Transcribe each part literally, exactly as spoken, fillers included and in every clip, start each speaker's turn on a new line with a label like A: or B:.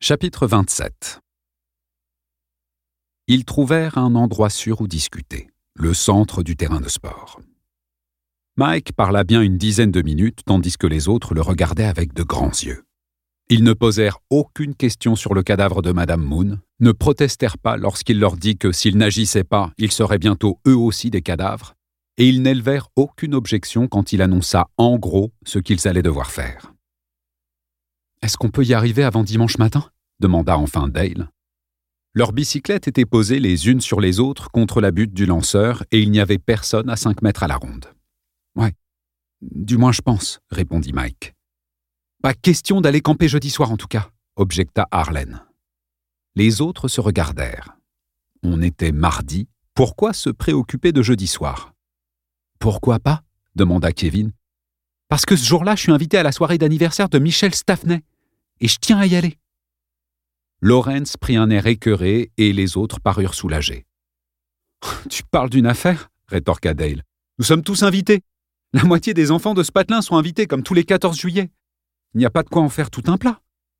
A: Chapitre vingt-sept. Ils trouvèrent un endroit sûr où discuter, le centre du terrain de sport. Mike parla bien une dizaine de minutes, tandis que les autres le regardaient avec de grands yeux. Ils ne posèrent aucune question sur le cadavre de Madame Moon, ne protestèrent pas lorsqu'il leur dit que s'ils n'agissaient pas, ils seraient bientôt eux aussi des cadavres, et ils n'élevèrent aucune objection quand il annonça en gros ce qu'ils allaient devoir faire. « Est-ce qu'on peut y arriver avant dimanche matin ?» demanda enfin Dale. Leurs bicyclettes étaient posées les unes sur les autres contre la butte du lanceur et il n'y avait personne à cinq mètres à la ronde. « Ouais, du moins je pense, » répondit Mike. « Pas question d'aller camper jeudi soir en tout cas, » objecta Harlan. Les autres se regardèrent. On était mardi, pourquoi se préoccuper de jeudi soir ? « Pourquoi pas ?» demanda Kevin. « Parce que ce jour-là, je suis invité à la soirée d'anniversaire de Michel Staffney, et je tiens à y aller. » Lawrence prit un air écœuré et les autres parurent soulagés. « Tu parles d'une affaire ?» rétorqua Dale. « Nous sommes tous invités. La moitié des enfants de ce patelin sont invités comme tous les quatorze juillet. Il n'y a pas de quoi en faire tout un plat. »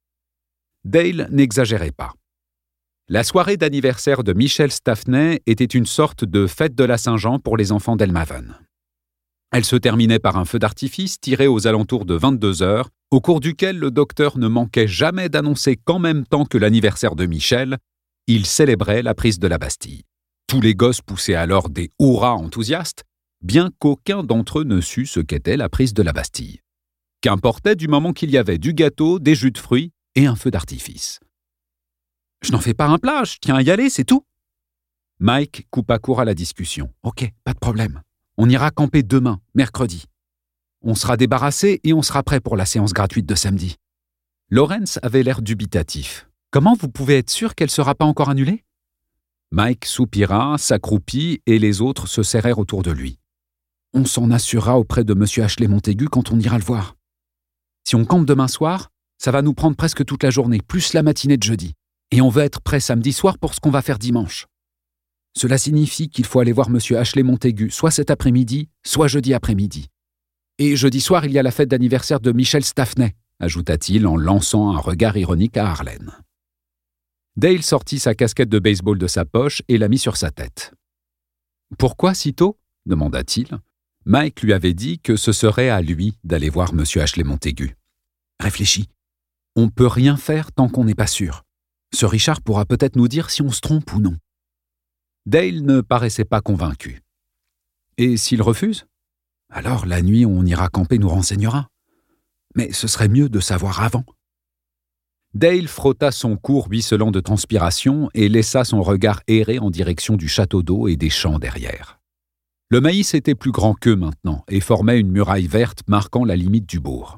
A: Dale n'exagérait pas. La soirée d'anniversaire de Michel Staffney était une sorte de fête de la Saint-Jean pour les enfants d'Elmhaven. Elle se terminait par un feu d'artifice tiré aux alentours de vingt-deux heures, au cours duquel le docteur ne manquait jamais d'annoncer qu'en même temps que l'anniversaire de Michel, il célébrait la prise de la Bastille. Tous les gosses poussaient alors des hurrahs enthousiastes, bien qu'aucun d'entre eux ne sût ce qu'était la prise de la Bastille. Qu'importait du moment qu'il y avait du gâteau, des jus de fruits et un feu d'artifice. « Je n'en fais pas un plat, je tiens à y aller, c'est tout. » Mike coupa court à la discussion. « Ok, pas de problème. On ira camper demain, mercredi. On sera débarrassé et on sera prêt pour la séance gratuite de samedi. » Lawrence avait l'air dubitatif. « Comment vous pouvez être sûr qu'elle ne sera pas encore annulée ?» Mike soupira, s'accroupit et les autres se serrèrent autour de lui. « On s'en assurera auprès de M. Ashley Montaigu quand on ira le voir. Si on campe demain soir, ça va nous prendre presque toute la journée, plus la matinée de jeudi. Et on veut être prêt samedi soir pour ce qu'on va faire dimanche. Cela signifie qu'il faut aller voir M. Ashley Montaigu, soit cet après-midi, soit jeudi après-midi. Et jeudi soir, il y a la fête d'anniversaire de Michel Staffney, ajouta-t-il en lançant un regard ironique à Harlan. Dale sortit sa casquette de baseball de sa poche et la mit sur sa tête. « Pourquoi si tôt ?» demanda-t-il. Mike lui avait dit que ce serait à lui d'aller voir M. Ashley Montaigu. « Réfléchis. On ne peut rien faire tant qu'on n'est pas sûr. Ce Richard pourra peut-être nous dire si on se trompe ou non. » Dale ne paraissait pas convaincu. « Et s'il refuse ? Alors la nuit où on ira camper nous renseignera. Mais ce serait mieux de savoir avant. » Dale frotta son cou ruisselant de transpiration et laissa son regard errer en direction du château d'eau et des champs derrière. Le maïs était plus grand qu'eux maintenant et formait une muraille verte marquant la limite du bourg.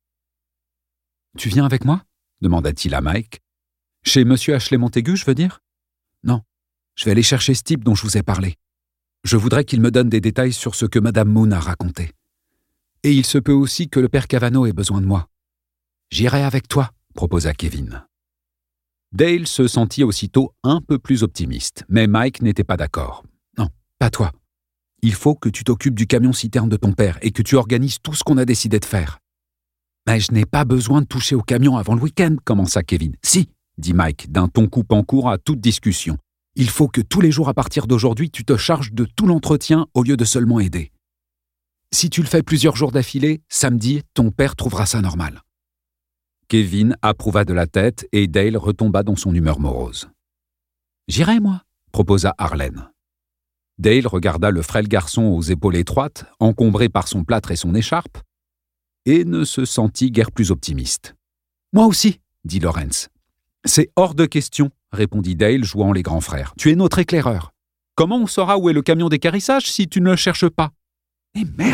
A: « Tu viens avec moi ?» demanda-t-il à Mike. « Chez M. Ashley Montaigu, je veux dire ? Non. Je vais aller chercher ce type dont je vous ai parlé. Je voudrais qu'il me donne des détails sur ce que Madame Moon a raconté. Et il se peut aussi que le père Cavanaugh ait besoin de moi. J'irai avec toi, proposa Kevin. Dale se sentit aussitôt un peu plus optimiste, mais Mike n'était pas d'accord. Non, pas toi. Il faut que tu t'occupes du camion-citerne de ton père et que tu organises tout ce qu'on a décidé de faire. Mais je n'ai pas besoin de toucher au camion avant le week-end, commença Kevin. Si, dit Mike, d'un ton coupant court à toute discussion. Il faut que tous les jours à partir d'aujourd'hui, tu te charges de tout l'entretien au lieu de seulement aider. Si tu le fais plusieurs jours d'affilée, samedi, ton père trouvera ça normal. Kevin approuva de la tête et Dale retomba dans son humeur morose. « J'irai, moi », proposa Harlan. Dale regarda le frêle garçon aux épaules étroites, encombré par son plâtre et son écharpe, et ne se sentit guère plus optimiste. « Moi aussi », dit Lawrence. « C'est hors de question, » répondit Dale, jouant les grands frères. « Tu es notre éclaireur. Comment on saura où est le camion d'équarrissage si tu ne le cherches pas ? » Eh merde !«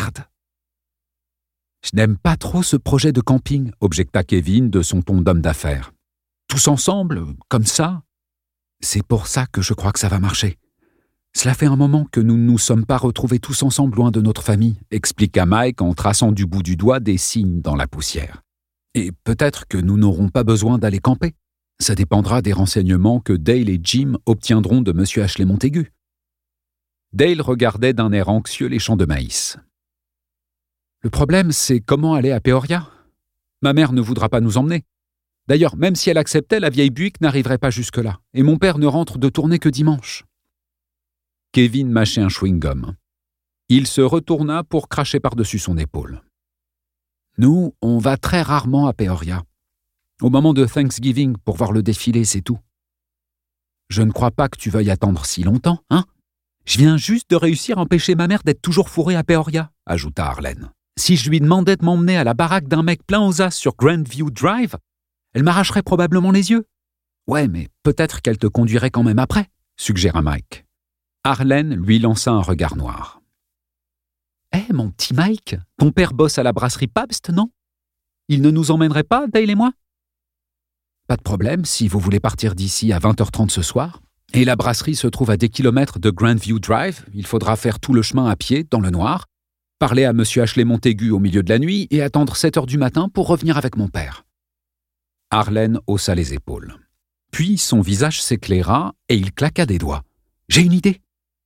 A: Je n'aime pas trop ce projet de camping, » objecta Kevin de son ton d'homme d'affaires. « Tous ensemble, comme ça ? C'est pour ça que je crois que ça va marcher. Cela fait un moment que nous ne nous sommes pas retrouvés tous ensemble loin de notre famille, » expliqua Mike en traçant du bout du doigt des signes dans la poussière. « Et peut-être que nous n'aurons pas besoin d'aller camper. Ça dépendra des renseignements que Dale et Jim obtiendront de M. Ashley Montaigu. » Dale regardait d'un air anxieux les champs de maïs. « Le problème, c'est comment aller à Peoria. Ma mère ne voudra pas nous emmener. D'ailleurs, même si elle acceptait, la vieille Buick n'arriverait pas jusque-là, et mon père ne rentre de tournée que dimanche. Kevin mâchait un chewing-gum. Il se retourna pour cracher par-dessus son épaule. Nous, on va très rarement à Peoria. Au moment de Thanksgiving, pour voir le défilé, c'est tout. Je ne crois pas que tu veuilles attendre si longtemps, hein? Je viens juste de réussir à empêcher ma mère d'être toujours fourrée à Peoria, ajouta Arlène. Si je lui demandais de m'emmener à la baraque d'un mec plein aux as sur Grandview Drive, elle m'arracherait probablement les yeux. Ouais, mais peut-être qu'elle te conduirait quand même après, suggéra Mike. Arlène lui lança un regard noir. « Hé, hey, mon petit Mike, ton père bosse à la brasserie Pabst, non? Il ne nous emmènerait pas, Dale et moi? » Pas de problème si vous voulez partir d'ici à vingt heures trente ce soir. Et la brasserie se trouve à des kilomètres de Grandview Drive. Il faudra faire tout le chemin à pied, dans le noir, parler à M. Ashley Montaigu au milieu de la nuit et attendre sept heures du matin pour revenir avec mon père. Arlène haussa les épaules. Puis son visage s'éclaira et il claqua des doigts. « J'ai une idée. »«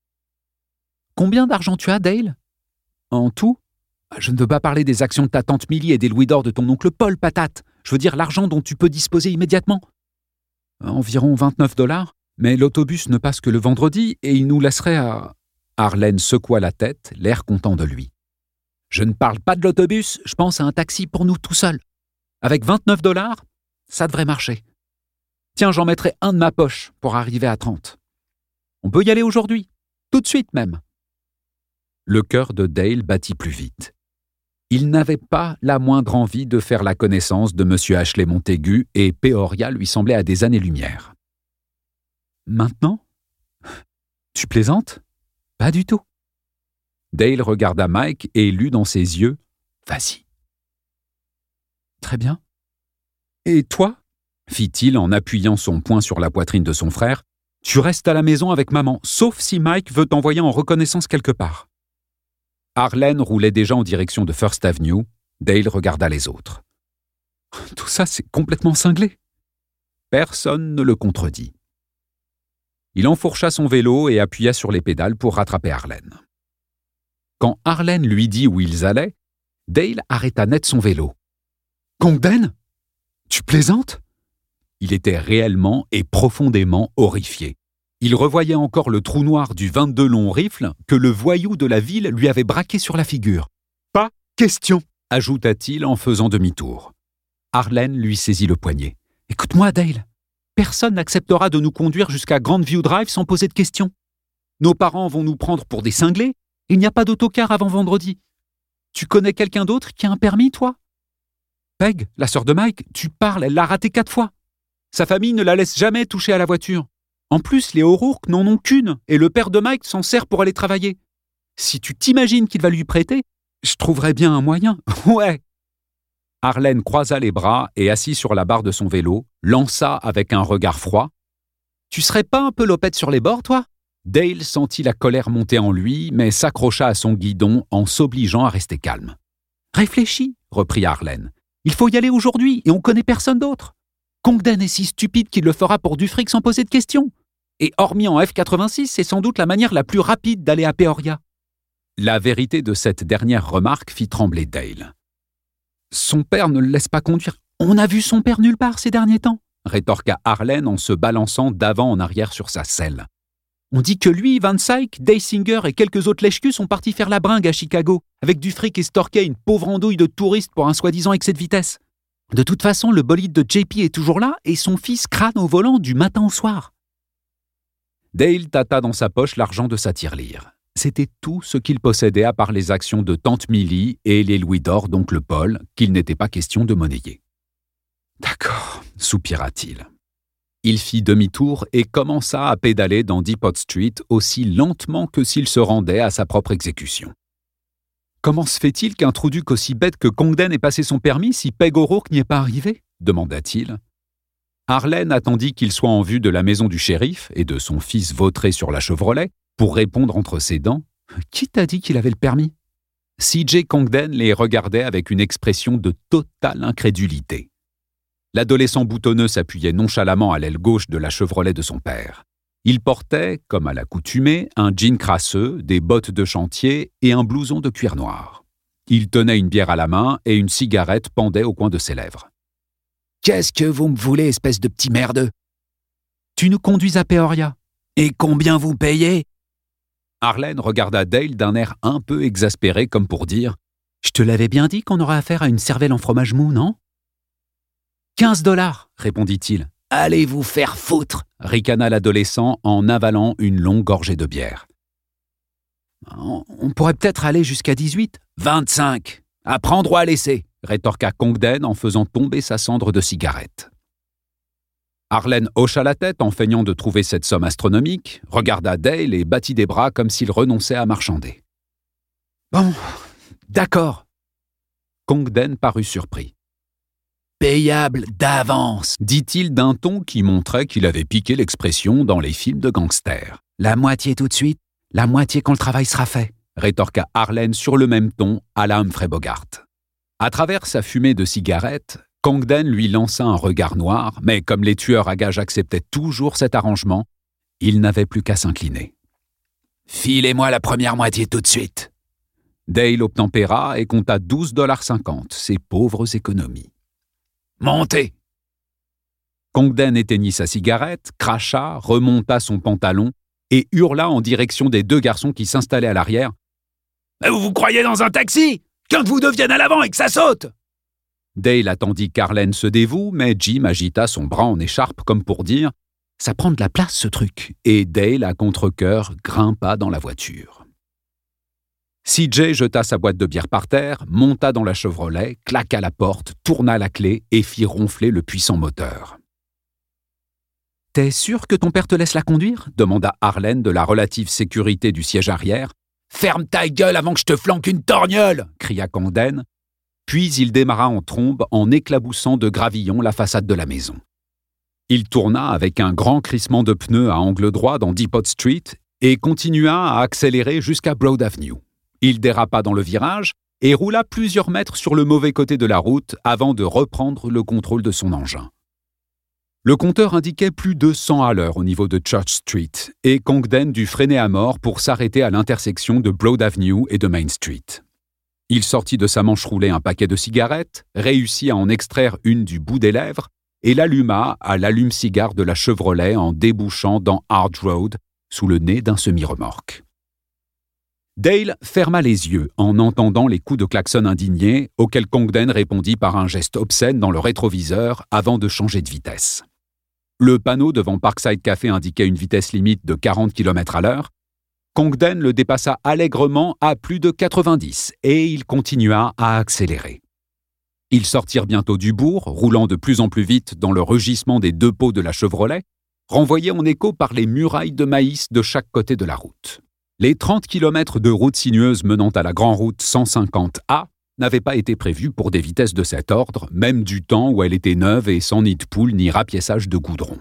A: Combien d'argent tu as, Dale? »« En tout? Je ne veux pas parler des actions de ta tante Millie et des louis d'or de ton oncle Paul, patate. Je veux dire l'argent dont tu peux disposer immédiatement. »« Environ vingt-neuf dollars, mais l'autobus ne passe que le vendredi et il nous laisserait à... » Arlène secoua la tête, l'air content de lui. « Je ne parle pas de l'autobus, je pense à un taxi pour nous tout seuls. Avec vingt-neuf dollars, ça devrait marcher. Tiens, j'en mettrai un de ma poche pour arriver à trente. On peut y aller aujourd'hui, tout de suite même. » Le cœur de Dale battit plus vite. Il n'avait pas la moindre envie de faire la connaissance de M. Ashley Montaigu et Peoria lui semblait à des années-lumière. « Maintenant? Tu plaisantes? Pas du tout. » Dale regarda Mike et lut dans ses yeux « Vas-y. » « Très bien. Et toi ?» fit-il en appuyant son poing sur la poitrine de son frère. « Tu restes à la maison avec maman, sauf si Mike veut t'envoyer en reconnaissance quelque part. » Arlène roulait déjà en direction de First Avenue. Dale regarda les autres. « Tout ça, c'est complètement cinglé. » Personne ne le contredit. Il enfourcha son vélo et appuya sur les pédales pour rattraper Arlène. Quand Arlène lui dit où ils allaient, Dale arrêta net son vélo. « Congdon? Tu plaisantes ?» Il était réellement et profondément horrifié. Il revoyait encore le trou noir du vingt-deux long rifle que le voyou de la ville lui avait braqué sur la figure. « Pas question !» ajouta-t-il en faisant demi-tour. Arlène lui saisit le poignet. « Écoute-moi, Dale. Personne n'acceptera de nous conduire jusqu'à Grandview Drive sans poser de questions. Nos parents vont nous prendre pour des cinglés. Il n'y a pas d'autocar avant vendredi. Tu connais quelqu'un d'autre qui a un permis, toi? Peg, la sœur de Mike, tu parles, elle l'a raté quatre fois. Sa famille ne la laisse jamais toucher à la voiture. En plus, les O'Rourke n'en ont qu'une, et le père de Mike s'en sert pour aller travailler. Si tu t'imagines qu'il va lui prêter, je trouverais bien un moyen. Ouais. Arlène croisa les bras et, assis sur la barre de son vélo, lança avec un regard froid. « Tu serais pas un peu lopette sur les bords, toi ?» Dale sentit la colère monter en lui, mais s'accrocha à son guidon en s'obligeant à rester calme. « Réfléchis, » reprit Arlène. « Il faut y aller aujourd'hui, et on connaît personne d'autre. Congdon est si stupide qu'il le fera pour du fric sans poser de questions. Et hormis en F quatre-vingt-six, c'est sans doute la manière la plus rapide d'aller à Peoria. » La vérité de cette dernière remarque fit trembler Dale. « Son père ne le laisse pas conduire. On a vu son père nulle part ces derniers temps, » rétorqua Arlène en se balançant d'avant en arrière sur sa selle. « On dit que lui, Van Syke, Daysinger et quelques autres lèche-culs sont partis faire la bringue à Chicago, avec du fric et storquer une pauvre andouille de touristes pour un soi-disant excès de vitesse. De toute façon, le bolide de J P est toujours là et son fils crâne au volant du matin au soir. » Dale tâta dans sa poche l'argent de sa tirelire. C'était tout ce qu'il possédait à part les actions de tante Millie et les louis d'or d'oncle Paul, qu'il n'était pas question de monnayer. « D'accord, » soupira-t-il. Il fit demi-tour et commença à pédaler dans Depot Street aussi lentement que s'il se rendait à sa propre exécution. Comment se fait-il qu'un trouduc aussi bête que Congdon ait passé son permis si Peg O'Rourke n'y est pas arrivé? Demanda-t-il. Arlène attendit qu'il soit en vue de la maison du shérif et de son fils vautré sur la Chevrolet pour répondre entre ses dents « Qui t'a dit qu'il avait le permis ?» C J Congdon les regardait avec une expression de totale incrédulité. L'adolescent boutonneux s'appuyait nonchalamment à l'aile gauche de la Chevrolet de son père. Il portait, comme à l'accoutumée, un jean crasseux, des bottes de chantier et un blouson de cuir noir. Il tenait une bière à la main et une cigarette pendait au coin de ses lèvres.
B: Qu'est-ce que vous me voulez, espèce de petit merdeux?
A: Tu nous conduis à Peoria.
B: Et combien vous payez?
A: Arlen regarda Dale d'un air un peu exaspéré comme pour dire « Je te l'avais bien dit qu'on aurait affaire à une cervelle en fromage mou, non ?»« Quinze dollars, répondit-il.
B: « Allez vous faire foutre !»
A: ricana l'adolescent en avalant une longue gorgée de bière. « On pourrait peut-être aller jusqu'à dix-huit. »«
B: Vingt-cinq. À prendre ou à laisser !»
A: rétorqua Congdon en faisant tomber sa cendre de cigarette. Arlen hocha la tête en feignant de trouver cette somme astronomique, regarda Dale et battit des bras comme s'il renonçait à marchander. « Bon, d'accord. » Congdon parut surpris.
B: « Payable d'avance !»
A: dit-il d'un ton qui montrait qu'il avait piqué l'expression dans les films de gangsters.
B: « La moitié tout de suite, la moitié quand le travail sera fait !»
A: rétorqua Arlen sur le même ton à la Humphrey Bogart. À travers sa fumée de cigarette, Congdon lui lança un regard noir, mais comme les tueurs à gages acceptaient toujours cet arrangement, il n'avait plus qu'à s'incliner.
B: « Filez-moi la première moitié tout de suite !»
A: Dale obtempéra et compta douze dollars cinquante, ses pauvres économies.
B: « Montez !»
A: Congdon éteignit sa cigarette, cracha, remonta son pantalon et hurla en direction des deux garçons qui s'installaient à l'arrière.
B: « Mais vous vous croyez dans un taxi ? Quand vous deviennent à l'avant et que ça saute !»
A: Dale attendit qu'Arlen se dévoue, mais Jim agita son bras en écharpe comme pour dire « Ça prend de la place, ce truc !» et Dale, à contre-cœur, grimpa dans la voiture. C J jeta sa boîte de bière par terre, monta dans la Chevrolet, claqua la porte, tourna la clé et fit ronfler le puissant moteur. « T'es sûr que ton père te laisse la conduire ?» demanda Arlen de la relative sécurité du siège arrière.
B: « Ferme ta gueule avant que je te flanque une torgnole !»
A: cria Congdon. Puis il démarra en trombe en éclaboussant de gravillons la façade de la maison. Il tourna avec un grand crissement de pneus à angle droit dans Depot Street et continua à accélérer jusqu'à Broad Avenue. Il dérapa dans le virage et roula plusieurs mètres sur le mauvais côté de la route avant de reprendre le contrôle de son engin. Le compteur indiquait plus de cent à l'heure au niveau de Church Street et Congdon dut freiner à mort pour s'arrêter à l'intersection de Broad Avenue et de Main Street. Il sortit de sa manche roulée un paquet de cigarettes, réussit à en extraire une du bout des lèvres et l'alluma à l'allume-cigare de la Chevrolet en débouchant dans Hard Road sous le nez d'un semi-remorque. Dale ferma les yeux en entendant les coups de klaxon indignés auxquels Congdon répondit par un geste obscène dans le rétroviseur avant de changer de vitesse. Le panneau devant Parkside Café indiquait une vitesse limite de quarante kilomètres à l'heure. Congdon le dépassa allègrement à plus de quatre-vingt-dix et il continua à accélérer. Ils sortirent bientôt du bourg, roulant de plus en plus vite dans le rugissement des deux pots de la Chevrolet, renvoyés en écho par les murailles de maïs de chaque côté de la route. Les trente kilomètres de route sinueuse menant à la Grand Route cent cinquante A n'avaient pas été prévus pour des vitesses de cet ordre, même du temps où elle était neuve et sans nid de poule ni rapiessage de goudron.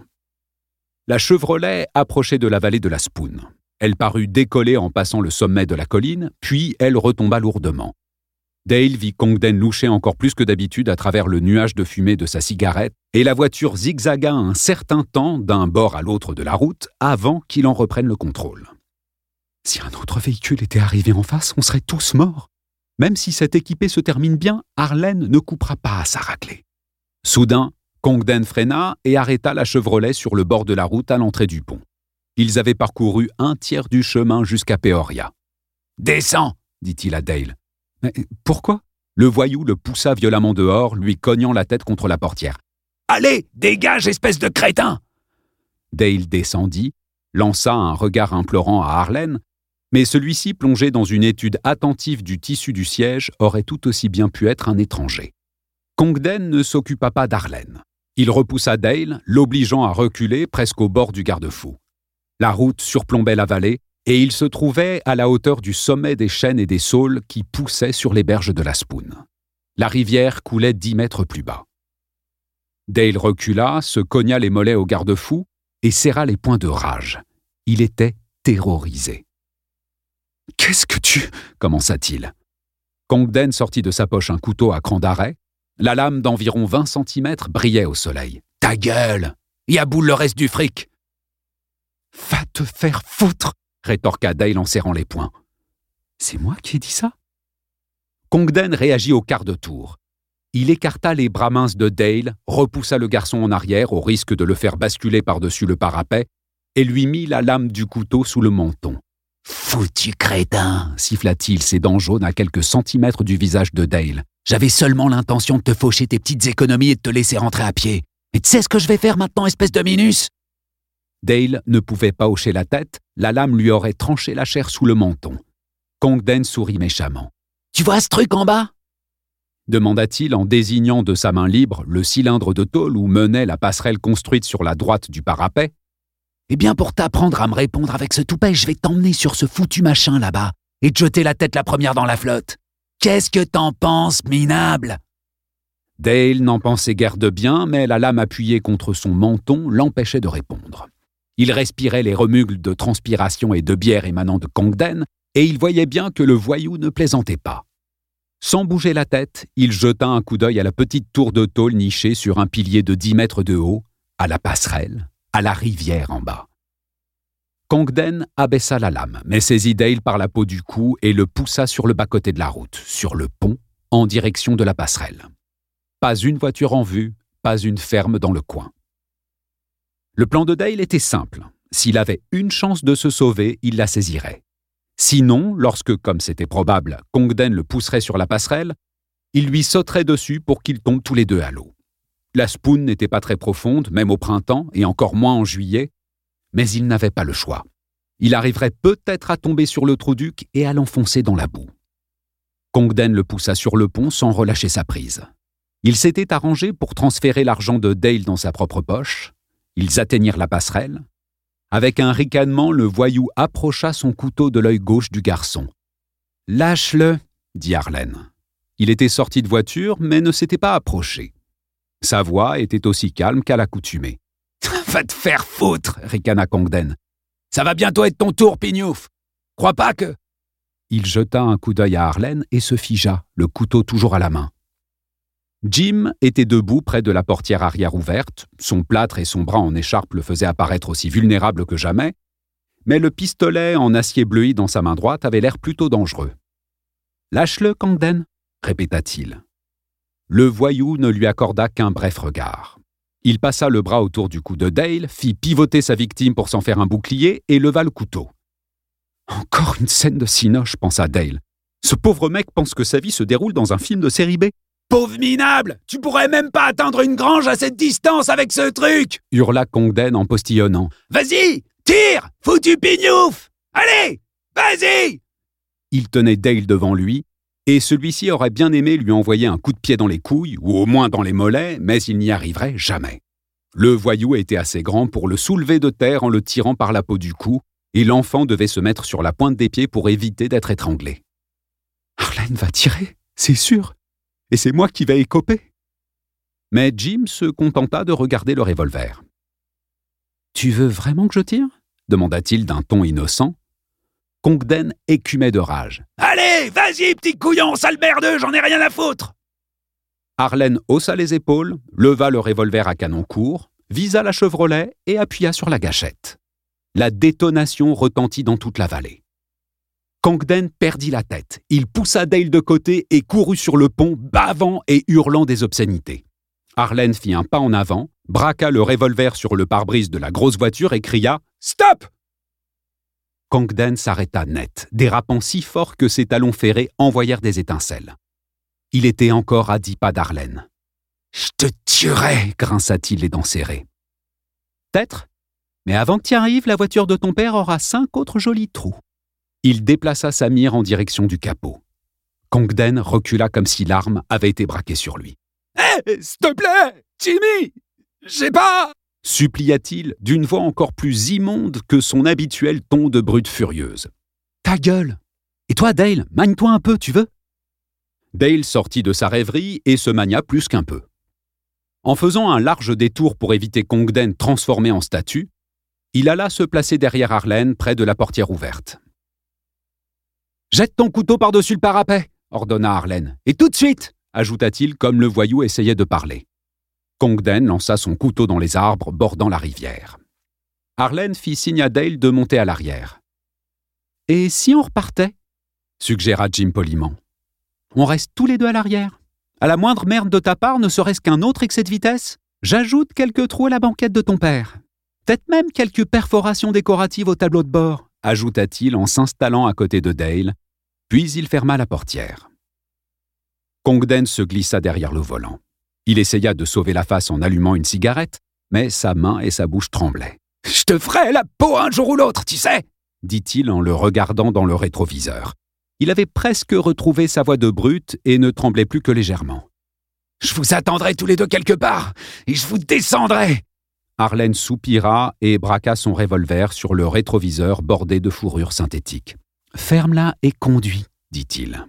A: La Chevrolet approchait de la vallée de la Spoon. Elle parut décoller en passant le sommet de la colline, puis elle retomba lourdement. Dale vit Congdon loucher encore plus que d'habitude à travers le nuage de fumée de sa cigarette, et la voiture zigzaga un certain temps d'un bord à l'autre de la route avant qu'il en reprenne le contrôle. Si un autre véhicule était arrivé en face, on serait tous morts. Même si cette équipée se termine bien, Arlen ne coupera pas à sa raclée. Soudain, Congdon freina et arrêta la Chevrolet sur le bord de la route à l'entrée du pont. Ils avaient parcouru un tiers du chemin jusqu'à Peoria. « Descends !» dit-il à Dale. « Mais pourquoi ?» Le voyou le poussa violemment dehors, lui cognant la tête contre la portière.
B: « Allez, dégage, espèce de crétin !»
A: Dale descendit, lança un regard implorant à Arlen, mais celui-ci, plongé dans une étude attentive du tissu du siège, aurait tout aussi bien pu être un étranger. Congdon ne s'occupa pas d'Arlen. Il repoussa Dale, l'obligeant à reculer presque au bord du garde-fou. La route surplombait la vallée et il se trouvait à la hauteur du sommet des chênes et des saules qui poussaient sur les berges de la Spoon. La rivière coulait dix mètres plus bas. Dale recula, se cogna les mollets au garde-fou et serra les poings de rage. Il était terrorisé. « Qu'est-ce que tu... » commença-t-il. Congdon sortit de sa poche un couteau à cran d'arrêt. La lame d'environ vingt centimètres brillait au soleil.
B: « Ta gueule! Y a boule le reste du fric !»«
A: Va te faire foutre !» rétorqua Dale en serrant les poings. « C'est moi qui ai dit ça ?» Congdon réagit au quart de tour. Il écarta les bras minces de Dale, repoussa le garçon en arrière au risque de le faire basculer par-dessus le parapet et lui mit la lame du couteau sous le menton. « Foutu crétin !» siffla-t-il, ses dents jaunes à quelques centimètres du visage de Dale. « J'avais seulement l'intention de te faucher tes petites économies et de te laisser rentrer à pied. Et tu sais ce que je vais faire maintenant, espèce de minus ?» Dale ne pouvait pas hocher la tête, la lame lui aurait tranché la chair sous le menton. Congdon sourit méchamment. « Tu vois ce truc en bas ?» demanda-t-il en désignant de sa main libre le cylindre de tôle où menait la passerelle construite sur la droite du parapet. « Eh bien, pour t'apprendre à me répondre avec ce toupet, je vais t'emmener sur ce foutu machin là-bas et te jeter la tête la première dans la flotte. Qu'est-ce que t'en penses, minable ?» Dale n'en pensait guère de bien, mais la lame appuyée contre son menton l'empêchait de répondre. Il respirait les remugles de transpiration et de bière émanant de Congdon, et il voyait bien que le voyou ne plaisantait pas. Sans bouger la tête, il jeta un coup d'œil à la petite tour de tôle nichée sur un pilier de dix mètres de haut, à la passerelle, à la rivière en bas. Congdon abaissa la lame, mais saisit Dale par la peau du cou et le poussa sur le bas-côté de la route, sur le pont, en direction de la passerelle. Pas une voiture en vue, pas une ferme dans le coin. Le plan de Dale était simple. S'il avait une chance de se sauver, il la saisirait. Sinon, lorsque, comme c'était probable, Congdon le pousserait sur la passerelle, il lui sauterait dessus pour qu'ils tombent tous les deux à l'eau. La Spoon n'était pas très profonde, même au printemps, et encore moins en juillet, mais il n'avait pas le choix. Il arriverait peut-être à tomber sur le Trouduc et à l'enfoncer dans la boue. Congdon le poussa sur le pont sans relâcher sa prise. Il s'était arrangé pour transférer l'argent de Dale dans sa propre poche. Ils atteignirent la passerelle. Avec un ricanement, le voyou approcha son couteau de l'œil gauche du garçon. « Lâche-le » dit Arlène. Il était sorti de voiture, mais ne s'était pas approché. Sa voix était aussi calme qu'à l'accoutumée. « Va te faire foutre » ricana Congdon. « Ça va bientôt être ton tour, Pignouf. Crois pas que... » Il jeta un coup d'œil à Arlène et se figea, le couteau toujours à la main. Jim était debout près de la portière arrière ouverte, son plâtre et son bras en écharpe le faisaient apparaître aussi vulnérable que jamais, mais le pistolet en acier bleui dans sa main droite avait l'air plutôt dangereux. « Lâche-le, Congdon » répéta-t-il. Le voyou ne lui accorda qu'un bref regard. Il passa le bras autour du cou de Dale, fit pivoter sa victime pour s'en faire un bouclier et leva le couteau. « Encore une scène de cinoche » pensa Dale. « Ce pauvre mec pense que sa vie se déroule dans un film de série B. » «
B: Pauvre minable, tu pourrais même pas atteindre une grange à cette distance avec ce truc !»
A: hurla Congdon en postillonnant.
B: « Vas-y, tire, foutu pignouf! Allez, vas-y !»
A: Il tenait Dale devant lui, et celui-ci aurait bien aimé lui envoyer un coup de pied dans les couilles, ou au moins dans les mollets, mais il n'y arriverait jamais. Le voyou était assez grand pour le soulever de terre en le tirant par la peau du cou, et l'enfant devait se mettre sur la pointe des pieds pour éviter d'être étranglé. « Arlène va tirer, c'est sûr. Et c'est moi qui vais écoper. » Mais Jim se contenta de regarder le revolver. « Tu veux vraiment que je tire ?» demanda-t-il d'un ton innocent. Congdon écumait de rage.
B: « Allez, vas-y, petit couillon, sale merdeux, j'en ai rien à foutre !»
A: Arlène haussa les épaules, leva le revolver à canon court, visa la Chevrolet et appuya sur la gâchette. La détonation retentit dans toute la vallée. Congdon perdit la tête. Il poussa Dale de côté et courut sur le pont, bavant et hurlant des obscénités. Arlène fit un pas en avant, braqua le revolver sur le pare-brise de la grosse voiture et cria « Stop !» Congdon s'arrêta net, dérapant si fort que ses talons ferrés envoyèrent des étincelles. Il était encore à dix pas d'Arlène. « Je te tuerai !» grinça-t-il les dents serrées. « Peut-être, mais avant que tu y arrives, la voiture de ton père aura cinq autres jolis trous. » Il déplaça sa mire en direction du capot. Congdon recula comme si l'arme avait été braquée sur lui.
B: « Hé, hey, s'il te plaît, Jimmy, j'ai pas... »
A: supplia-t-il d'une voix encore plus immonde que son habituel ton de brute furieuse. « Ta gueule! Et toi, Dale, magne-toi un peu, tu veux ?» Dale sortit de sa rêverie et se magna plus qu'un peu. En faisant un large détour pour éviter Congdon transformé en statue, il alla se placer derrière Arlène près de la portière ouverte. « Jette ton couteau par-dessus le parapet !» ordonna Arlène. « Et tout de suite !» ajouta-t-il comme le voyou essayait de parler. Congdon lança son couteau dans les arbres bordant la rivière. Arlène fit signe à Dale de monter à l'arrière. « Et si on repartait ?» suggéra Jim poliment. « On reste tous les deux à l'arrière. À la moindre merde de ta part, ne serait-ce qu'un autre excès de vitesse, j'ajoute quelques trous à la banquette de ton père. Peut-être même quelques perforations décoratives au tableau de bord, ajouta-t-il en s'installant à côté de Dale, puis il ferma la portière. Congdon se glissa derrière le volant. Il essaya de sauver la face en allumant une cigarette, mais sa main et sa bouche tremblaient. « Je te ferai la peau un jour ou l'autre, tu sais !» dit-il en le regardant dans le rétroviseur. Il avait presque retrouvé sa voix de brute et ne tremblait plus que légèrement. « Je vous attendrai tous les deux quelque part, et je vous descendrai !» Arlen soupira et braqua son revolver sur le rétroviseur bordé de fourrure synthétique. « Ferme-la et conduis, » dit-il.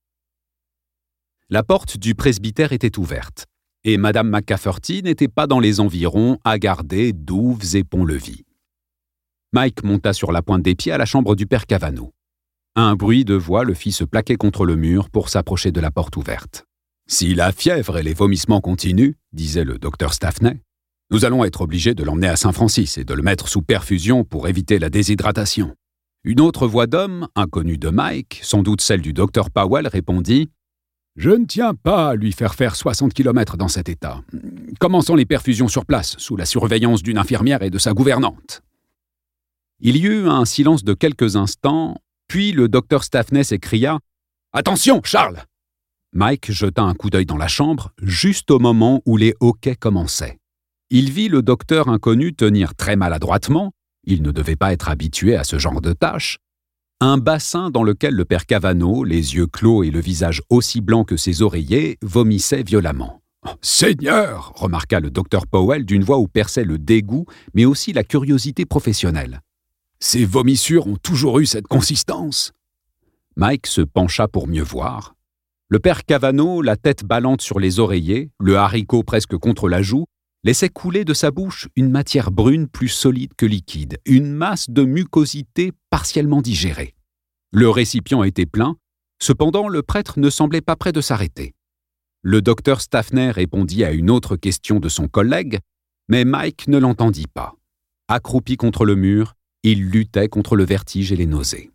A: La porte du presbytère était ouverte, et Madame McCafferty n'était pas dans les environs à garder douves et pont-levis. Mike monta sur la pointe des pieds à la chambre du père Cavanaugh. Un bruit de voix le fit se plaquer contre le mur pour s'approcher de la porte ouverte. « Si la fièvre et les vomissements continuent, disait le docteur Staffney, nous allons être obligés de l'emmener à Saint-Francis et de le mettre sous perfusion pour éviter la déshydratation. » Une autre voix d'homme, inconnue de Mike, sans doute celle du docteur Powell, répondit « Je ne tiens pas à lui faire faire soixante kilomètres dans cet état. Commençons les perfusions sur place, sous la surveillance d'une infirmière et de sa gouvernante. » Il y eut un silence de quelques instants, puis le docteur Staffney s'écria « Attention, Charles !» Mike jeta un coup d'œil dans la chambre, juste au moment où les hoquets commençaient. Il vit le docteur inconnu tenir très maladroitement, il ne devait pas être habitué à ce genre de tâche, un bassin dans lequel le père Cavanaugh, les yeux clos et le visage aussi blanc que ses oreillers, vomissait violemment. « Seigneur !» remarqua le docteur Powell d'une voix où perçait le dégoût, mais aussi la curiosité professionnelle. « Ces vomissures ont toujours eu cette consistance ?» Mike se pencha pour mieux voir. Le père Cavanaugh, la tête ballante sur les oreillers, le haricot presque contre la joue, laissait couler de sa bouche une matière brune plus solide que liquide, une masse de mucosité partiellement digérée. Le récipient était plein, cependant le prêtre ne semblait pas près de s'arrêter. Le docteur Staffney répondit à une autre question de son collègue, mais Mike ne l'entendit pas. Accroupi contre le mur, il luttait contre le vertige et les nausées.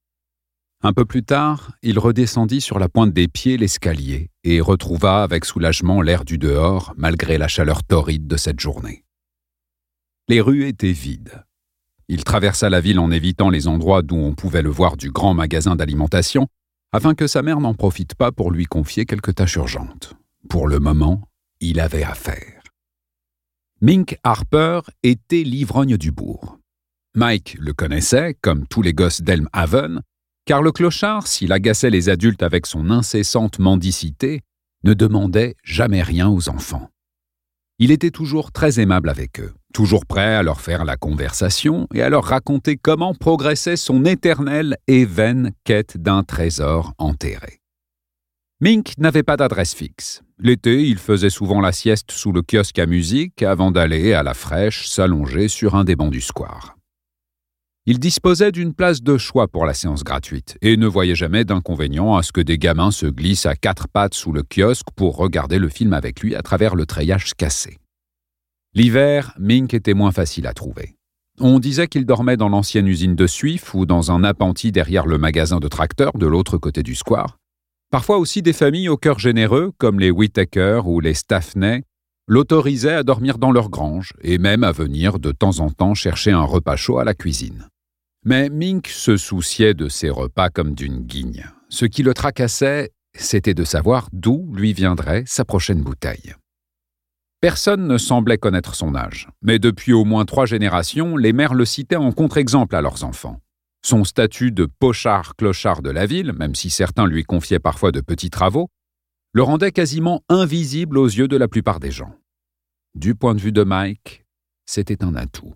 A: Un peu plus tard, il redescendit sur la pointe des pieds l'escalier et retrouva avec soulagement l'air du dehors, malgré la chaleur torride de cette journée. Les rues étaient vides. Il traversa la ville en évitant les endroits d'où on pouvait le voir du grand magasin d'alimentation, afin que sa mère n'en profite pas pour lui confier quelques tâches urgentes. Pour le moment, il avait affaire. Mink Harper était l'ivrogne du bourg. Mike le connaissait, comme tous les gosses d'Elm Haven, car le clochard, s'il agaçait les adultes avec son incessante mendicité, ne demandait jamais rien aux enfants. Il était toujours très aimable avec eux, toujours prêt à leur faire la conversation et à leur raconter comment progressait son éternelle et vaine quête d'un trésor enterré. Mink n'avait pas d'adresse fixe. L'été, il faisait souvent la sieste sous le kiosque à musique avant d'aller, à la fraîche, s'allonger sur un des bancs du square. Il disposait d'une place de choix pour la séance gratuite et ne voyait jamais d'inconvénient à ce que des gamins se glissent à quatre pattes sous le kiosque pour regarder le film avec lui à travers le treillage cassé. L'hiver, Mink était moins facile à trouver. On disait qu'il dormait dans l'ancienne usine de suif ou dans un appentis derrière le magasin de tracteurs de l'autre côté du square. Parfois aussi des familles au cœur généreux, comme les Whittaker ou les Staffney, l'autorisaient à dormir dans leur grange et même à venir de temps en temps chercher un repas chaud à la cuisine. Mais Mink se souciait de ses repas comme d'une guigne. Ce qui le tracassait, c'était de savoir d'où lui viendrait sa prochaine bouteille. Personne ne semblait connaître son âge, mais depuis au moins trois générations, les mères le citaient en contre-exemple à leurs enfants. Son statut de pochard-clochard de la ville, même si certains lui confiaient parfois de petits travaux, le rendait quasiment invisible aux yeux de la plupart des gens. Du point de vue de Mike, c'était un atout.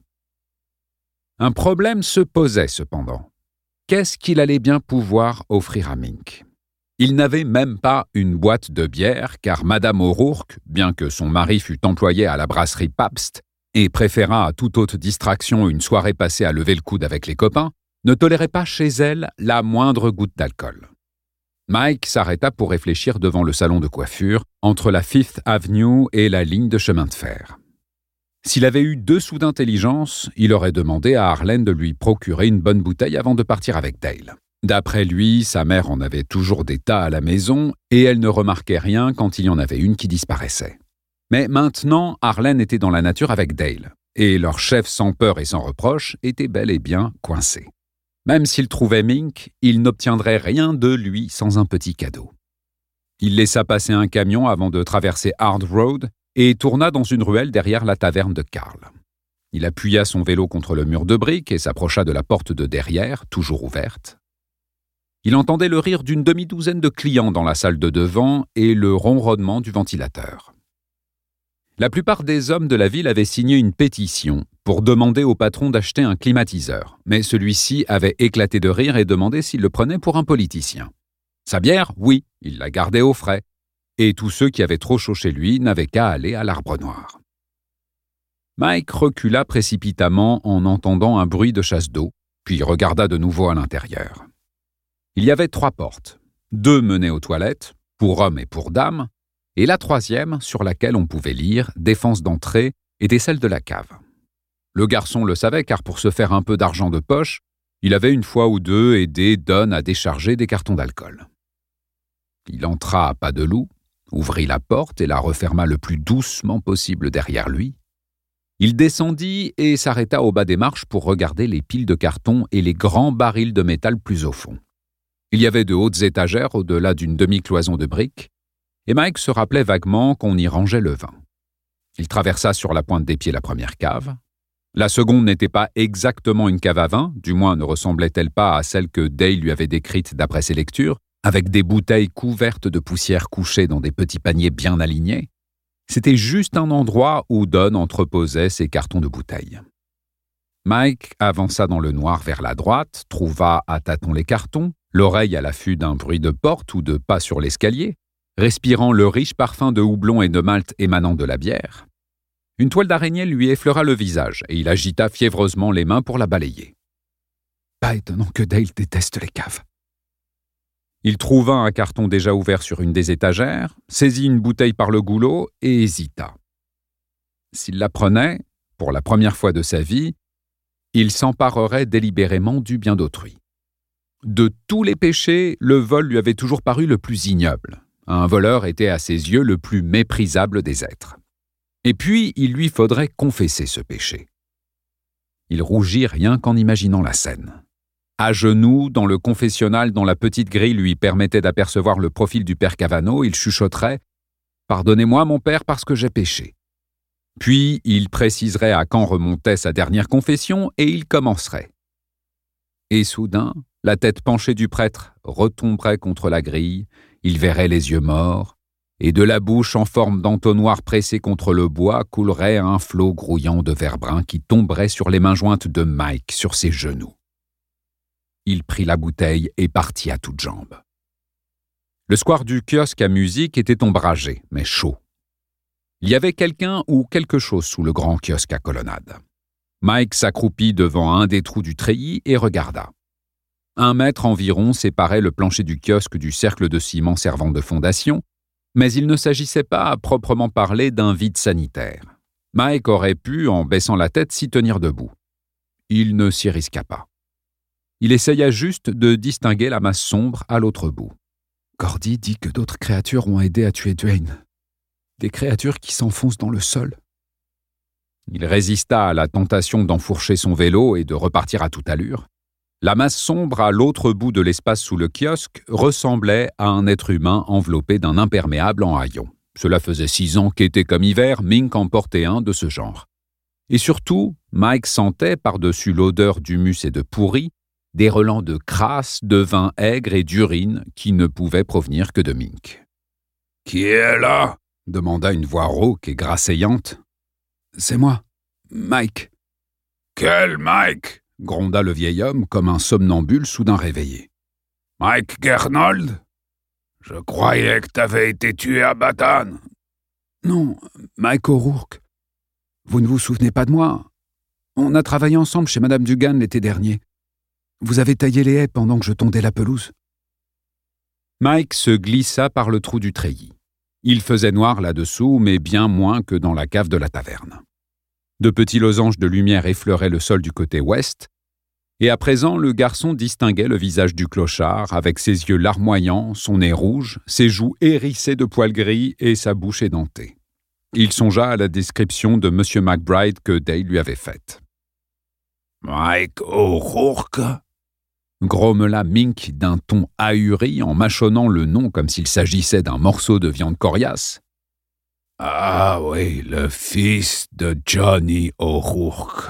A: Un problème se posait cependant. Qu'est-ce qu'il allait bien pouvoir offrir à Mink ? Il n'avait même pas une boîte de bière, car Madame O'Rourke, bien que son mari fût employé à la brasserie Pabst et préférât à toute autre distraction une soirée passée à lever le coude avec les copains, ne tolérait pas chez elle la moindre goutte d'alcool. Mike s'arrêta pour réfléchir devant le salon de coiffure, entre la Fifth Avenue et la ligne de chemin de fer. S'il avait eu deux sous d'intelligence, il aurait demandé à Arlen de lui procurer une bonne bouteille avant de partir avec Dale. D'après lui, sa mère en avait toujours des tas à la maison et elle ne remarquait rien quand il y en avait une qui disparaissait. Mais maintenant, Arlen était dans la nature avec Dale, et leur chef sans peur et sans reproche était bel et bien coincé. Même s'il trouvait Mink, il n'obtiendrait rien de lui sans un petit cadeau. Il laissa passer un camion avant de traverser Hard Road et tourna dans une ruelle derrière la taverne de Carl. Il appuya son vélo contre le mur de briques et s'approcha de la porte de derrière, toujours ouverte. Il entendait le rire d'une demi-douzaine de clients dans la salle de devant et le ronronnement du ventilateur. La plupart des hommes de la ville avaient signé une pétition pour demander au patron d'acheter un climatiseur, mais celui-ci avait éclaté de rire et demandé s'il le prenait pour un politicien. Sa bière, oui, il la gardait au frais, et tous ceux qui avaient trop chaud chez lui n'avaient qu'à aller à l'Arbre Noir. Mike recula précipitamment en entendant un bruit de chasse d'eau, puis regarda de nouveau à l'intérieur. Il y avait trois portes, deux menaient aux toilettes, pour hommes et pour dames, et la troisième, sur laquelle on pouvait lire « Défense d'entrée » était celle de la cave. Le garçon le savait car pour se faire un peu d'argent de poche, il avait une fois ou deux aidé Don à décharger des cartons d'alcool. Il entra à pas de loup, ouvrit la porte et la referma le plus doucement possible derrière lui. Il descendit et s'arrêta au bas des marches pour regarder les piles de cartons et les grands barils de métal plus au fond. Il y avait de hautes étagères au-delà d'une demi-cloison de briques, et Mike se rappelait vaguement qu'on y rangeait le vin. Il traversa sur la pointe des pieds la première cave. La seconde n'était pas exactement une cave à vin, du moins ne ressemblait-elle pas à celle que Dale lui avait décrite d'après ses lectures, avec des bouteilles couvertes de poussière couchées dans des petits paniers bien alignés. C'était juste un endroit où Don entreposait ses cartons de bouteilles. Mike avança dans le noir vers la droite, trouva à tâtons les cartons, l'oreille à l'affût d'un bruit de porte ou de pas sur l'escalier, respirant le riche parfum de houblon et de malt émanant de la bière. Une toile d'araignée lui effleura le visage et il agita fiévreusement les mains pour la balayer. Pas étonnant que Dale déteste les caves. Il trouva un carton déjà ouvert sur une des étagères, saisit une bouteille par le goulot et hésita. S'il la prenait, pour la première fois de sa vie, il s'emparerait délibérément du bien d'autrui. De tous les péchés, le vol lui avait toujours paru le plus ignoble. Un voleur était à ses yeux le plus méprisable des êtres. Et puis, il lui faudrait confesser ce péché. Il rougit rien qu'en imaginant la scène. À genoux, dans le confessionnal dont la petite grille lui permettait d'apercevoir le profil du père Cavano, il chuchoterait « Pardonnez-moi, mon père, parce que j'ai péché ». Puis, il préciserait à quand remontait sa dernière confession et il commencerait. Et soudain, la tête penchée du prêtre retomberait contre la grille, il verrait les yeux morts, et de la bouche en forme d'entonnoir pressé contre le bois coulerait un flot grouillant de verre brun qui tomberait sur les mains jointes de Mike sur ses genoux. Il prit la bouteille et partit à toutes jambes. Le square du kiosque à musique était ombragé, mais chaud. Il y avait quelqu'un ou quelque chose sous le grand kiosque à colonnade. Mike s'accroupit devant un des trous du treillis et regarda. Un mètre environ séparait le plancher du kiosque du cercle de ciment servant de fondation, mais il ne s'agissait pas à proprement parler d'un vide sanitaire. Mike aurait pu, en baissant la tête, s'y tenir debout. Il ne s'y risqua pas. Il essaya juste de distinguer la masse sombre à l'autre bout. Cordy dit que d'autres créatures ont aidé à tuer Dwayne. Des créatures qui s'enfoncent dans le sol. Il résista à la tentation d'enfourcher son vélo et de repartir à toute allure. La masse sombre à l'autre bout de l'espace sous le kiosque ressemblait à un être humain enveloppé d'un imperméable en haillons. Cela faisait six ans qu'était comme hiver, Mink en portait un de ce genre. Et surtout, Mike sentait, par-dessus l'odeur d'humus et de pourri, des relents de crasse, de vin aigre et d'urine qui ne pouvaient provenir que de Mink. « Qui est là ?» demanda une voix rauque et grasseillante. « C'est moi, Mike. »« Quel Mike ?» gronda le vieil homme comme un somnambule soudain réveillé. « Mike Gernold ? Je croyais que t'avais été tué à Batane. »« Non, Mike O'Rourke. Vous ne vous souvenez pas de moi ? On a travaillé ensemble chez Madame Dugan l'été dernier. Vous avez taillé les haies pendant que je tondais la pelouse. » Mike se glissa par le trou du treillis. Il faisait noir là-dessous, mais bien moins que dans la cave de la taverne. De petits losanges de lumière effleuraient le sol du côté ouest, Et à présent, le garçon distinguait le visage du clochard, avec ses yeux larmoyants, son nez rouge, ses joues hérissées de poils gris et sa bouche édentée. Il songea à la description de M. McBride que Dale lui avait faite.
B: « Mike O'Rourke ?»
A: grommela Mink d'un ton ahuri en mâchonnant le nom comme s'il s'agissait d'un morceau de viande coriace.
B: « Ah oui, le fils de Johnny O'Rourke. »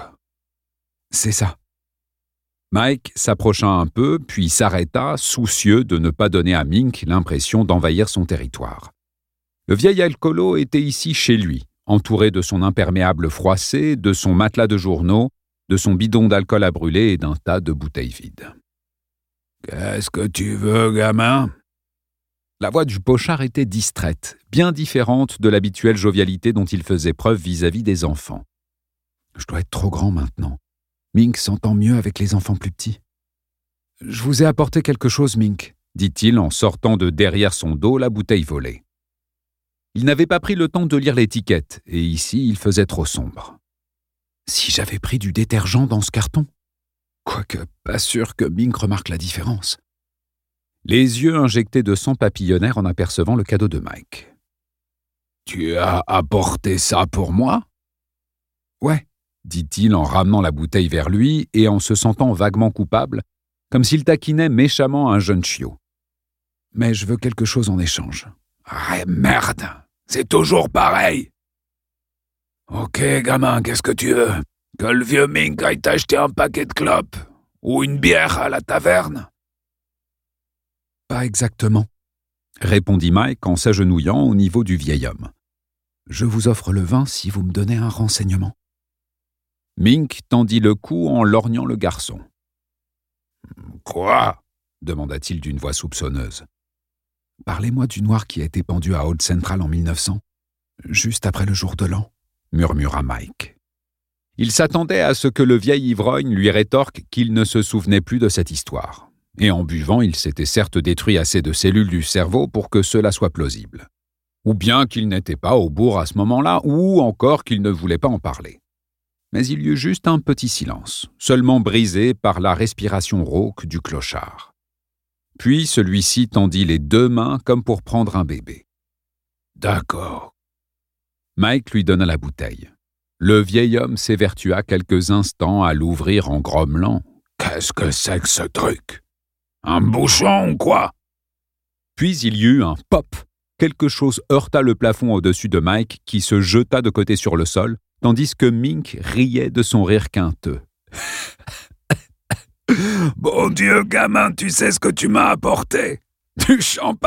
A: C'est ça. Mike s'approcha un peu, puis s'arrêta, soucieux de ne pas donner à Mink l'impression d'envahir son territoire. Le vieil alcoolo était ici chez lui, entouré de son imperméable froissé, de son matelas de journaux, de son bidon d'alcool à brûler et d'un tas de bouteilles vides.
B: « Qu'est-ce que tu veux, gamin ?»
A: La voix du pochard était distraite, bien différente de l'habituelle jovialité dont il faisait preuve vis-à-vis des enfants. « Je dois être trop grand maintenant. Mink s'entend mieux avec les enfants plus petits. »« Je vous ai apporté quelque chose, Mink, » dit-il en sortant de derrière son dos la bouteille volée. Il n'avait pas pris le temps de lire l'étiquette, et ici il faisait trop sombre. Si j'avais pris du détergent dans ce carton ? Quoique, pas sûr que Mink remarque la différence. Les yeux injectés de sang papillonnèrent en apercevant le cadeau de Mike.
B: « Tu as apporté ça pour moi ?»«
A: Ouais, » dit-il en ramenant la bouteille vers lui et en se sentant vaguement coupable, comme s'il taquinait méchamment un jeune chiot. « Mais je veux quelque chose en échange. »«
B: Ah, merde, c'est toujours pareil. »« Ok, gamin, qu'est-ce que tu veux ? Que le vieux Mink aille t'acheter un paquet de clopes ou une bière à la taverne ?»«
A: Pas exactement, » répondit Mike en s'agenouillant au niveau du vieil homme. « Je vous offre le vin si vous me donnez un renseignement. » Mink tendit le cou en lorgnant le garçon.
B: « Quoi ?»
A: demanda-t-il d'une voix soupçonneuse. « Parlez-moi du noir qui a été pendu à Old Central en mille neuf cents, juste après le jour de l'an, » murmura Mike. Il s'attendait à ce que le vieil ivrogne lui rétorque qu'il ne se souvenait plus de cette histoire. Et en buvant, il s'était certes détruit assez de cellules du cerveau pour que cela soit plausible. Ou bien qu'il n'était pas au bourg à ce moment-là, ou encore qu'il ne voulait pas en parler. Mais il y eut juste un petit silence, seulement brisé par la respiration rauque du clochard. Puis celui-ci tendit les deux mains comme pour prendre un bébé.
B: « D'accord. »
A: Mike lui donna la bouteille. Le vieil homme s'évertua quelques instants à l'ouvrir en grommelant.
B: « Qu'est-ce que c'est que ce truc ? Un bouchon ou quoi ?»
A: Puis il y eut un pop. Quelque chose heurta le plafond au-dessus de Mike qui se jeta de côté sur le sol, tandis que Mink riait de son rire quinteux.
B: « Bon Dieu, gamin, tu sais ce que tu m'as apporté ? Du champagne !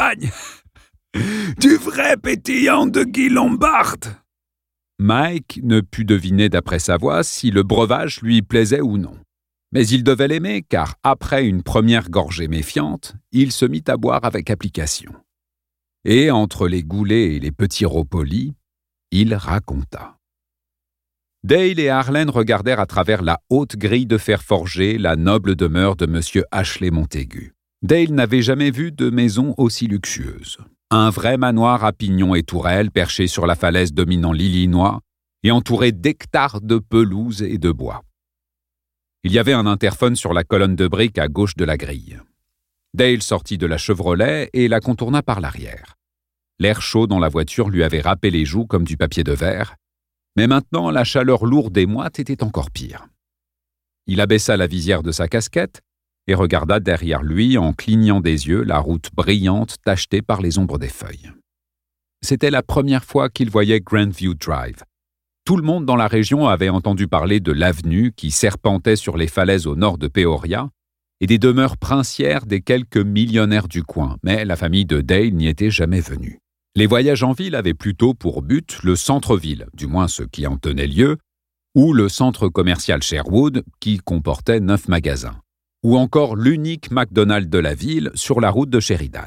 B: Du vrai pétillant de Guy Lombard !»
A: Mike ne put deviner d'après sa voix si le breuvage lui plaisait ou non. Mais il devait l'aimer car, après une première gorgée méfiante, il se mit à boire avec application. Et entre les goulets et les petits ropolis, il raconta. Dale et Harlan regardèrent à travers la haute grille de fer forgé la noble demeure de M. Ashley Montaigu. Dale n'avait jamais vu de maison aussi luxueuse. Un vrai manoir à pignons et tourelles perché sur la falaise dominant l'Illinois et entouré d'hectares de pelouse et de bois. Il y avait un interphone sur la colonne de briques à gauche de la grille. Dale sortit de la Chevrolet et la contourna par l'arrière. L'air chaud dans la voiture lui avait râpé les joues comme du papier de verre, mais maintenant la chaleur lourde et moite était encore pire. Il abaissa la visière de sa casquette et regarda derrière lui en clignant des yeux la route brillante tachetée par les ombres des feuilles. C'était la première fois qu'il voyait Grandview Drive. Tout le monde dans la région avait entendu parler de l'avenue qui serpentait sur les falaises au nord de Peoria et des demeures princières des quelques millionnaires du coin, mais la famille de Dale n'y était jamais venue. Les voyages en ville avaient plutôt pour but le centre-ville, du moins ce qui en tenait lieu, ou le centre commercial Sherwood, qui comportait neuf magasins, ou encore l'unique McDonald's de la ville sur la route de Sheridan.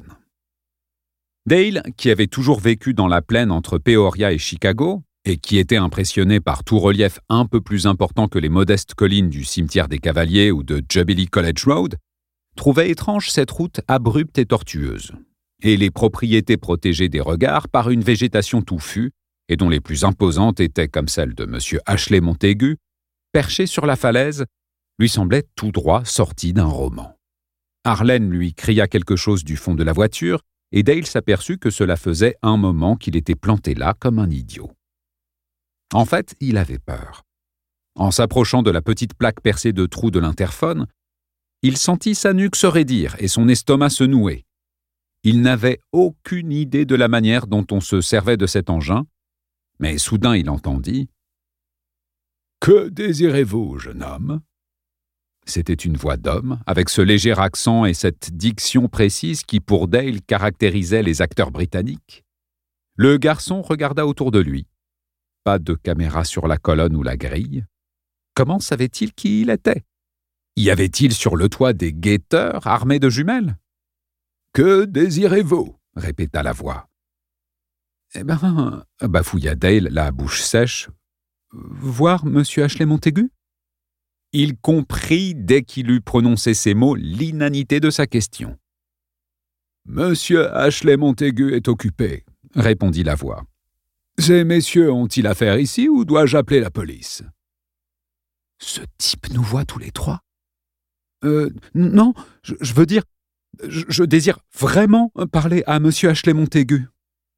A: Dale, qui avait toujours vécu dans la plaine entre Peoria et Chicago, et qui était impressionné par tout relief un peu plus important que les modestes collines du cimetière des Cavaliers ou de Jubilee College Road, trouvait étrange cette route abrupte et tortueuse, et les propriétés protégées des regards par une végétation touffue, et dont les plus imposantes étaient, comme celle de M. Ashley Montaigu, perchées sur la falaise, lui semblait tout droit sorti d'un roman. Arlene lui cria quelque chose du fond de la voiture et Dale s'aperçut que cela faisait un moment qu'il était planté là comme un idiot. En fait, il avait peur. En s'approchant de la petite plaque percée de trous de l'interphone, il sentit sa nuque se raidir et son estomac se nouer. Il n'avait aucune idée de la manière dont on se servait de cet engin, mais soudain il entendit « Que désirez-vous, jeune homme ?» C'était une voix d'homme, avec ce léger accent et cette diction précise qui, pour Dale, caractérisait les acteurs britanniques. Le garçon regarda autour de lui. Pas de caméra sur la colonne ou la grille. Comment savait-il qui il était? Y avait-il sur le toit des guetteurs armés de jumelles? « Que désirez-vous » répéta la voix. « Eh ben, » bafouilla Dale, la bouche sèche, « voir Monsieur Ashley Montaigu ?» Il comprit, dès qu'il eut prononcé ces mots, l'inanité de sa question. « Monsieur Ashley Montaigu est occupé, » répondit la voix. « Ces messieurs ont-ils affaire ici ou dois-je appeler la police ?»« Ce type nous voit tous les trois. »« Euh, non, je, je veux dire, je, je désire vraiment parler à Monsieur Ashley Montaigu. »«